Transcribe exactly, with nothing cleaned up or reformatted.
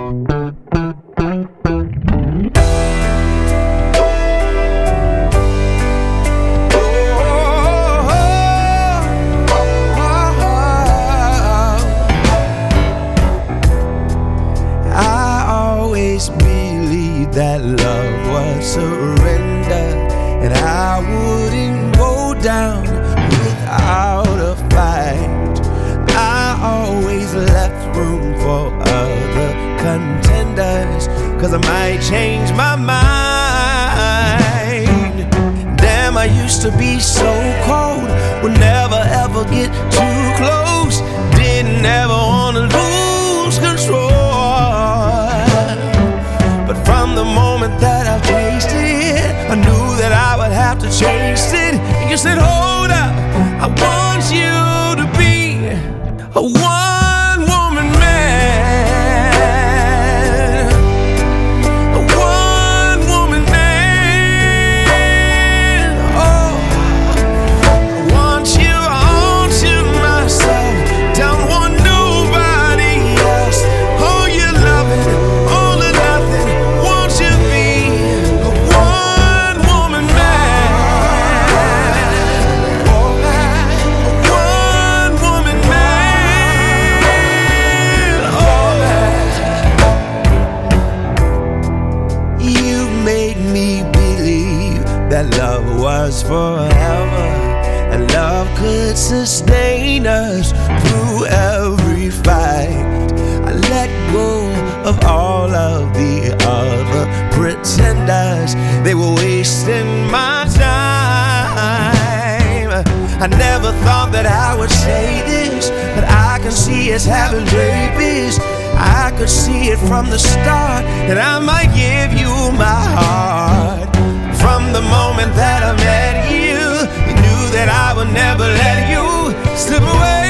That love was surrender, and I wouldn't go down without a fight. I always left room for other contenders, 'cause I might change my mind. Damn, I used to be so cold, would never ever get too close, didn't ever wanna lose control. From the moment that I tasted it, I knew that I would have to chase it. And you said, hold up, I want you to be a one-woman man. A one-woman man. Oh, I want you, I want you myself. Don't want nobody else. Oh, you love it. That love was forever, and love could sustain us through every fight. I let go of all of the other pretenders, they were wasting my time. I never thought that I would say this, but I can see it's having babies. I could see it from the start, that I might give you my heart. From the moment that I met you, you knew that I would never let you slip away.